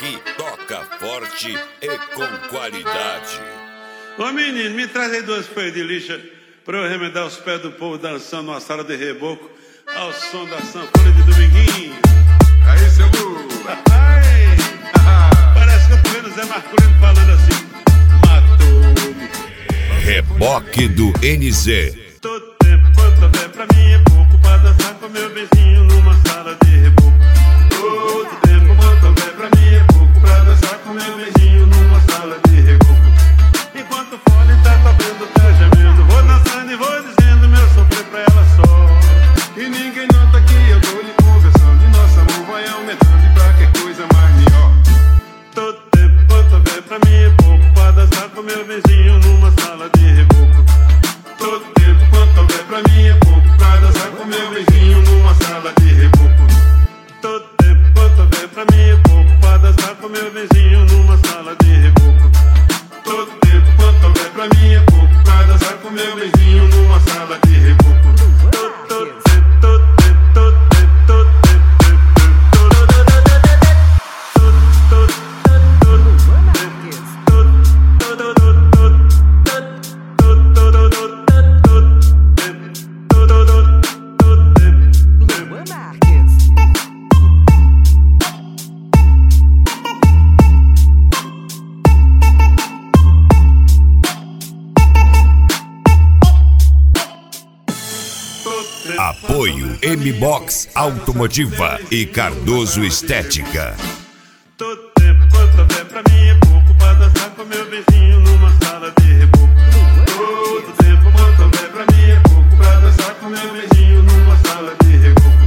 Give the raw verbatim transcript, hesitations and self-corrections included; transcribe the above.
que toca forte e com qualidade. Ô menino, me traz aí duas folhas de lixa pra eu remendar os pés do povo dançando numa sala de reboco ao som da sanfona de Dominguinho. Aí, seu Lu. Ai, parece que eu tô vendo o Zé Marcolino falando assim: matou-me. Reboque do N Z. Todo tempo quanto houver pra mim é pouco pra dançar com meu vizinho numa sala de reboco. Todo tempo quanto houver pra mim é pouco pra dançar com meu vizinho numa sala de reboco. Enquanto o fole tá tocando, tá gemendo, vou dançando e vou dizendo meu sofrer pra ela só. E ninguém nota que eu tô lhe conversando e nosso amor vai aumentando e pra que coisa mais melhor. Todo tempo quanto houver pra mim é pouco pra dançar com meu vizinho numa sala de reboco. Todo tempo quanto houver pra mim é pouco pra dançar com meu vizinho numa sala de reboco. Todo tempo quanto houver pra mim é pouco pra dançar com meu vizinho numa sala de reboco. Todo tempo quanto houver pra mim é pouco pra dançar com meu vizinho numa sala de reboco. Todo, todo tempo, todo tempo, todo tempo, todo tempo, todo tempo, todo, todo, todo, Apoio M-Box Automotiva e Cardoso Estética. todo tempo quanto houver pra mim é pouco pra dançar com meu vizinho numa sala de reboco. Todo tempo quanto houver pra mim é pouco pra dançar com meu vizinho numa sala de reboco.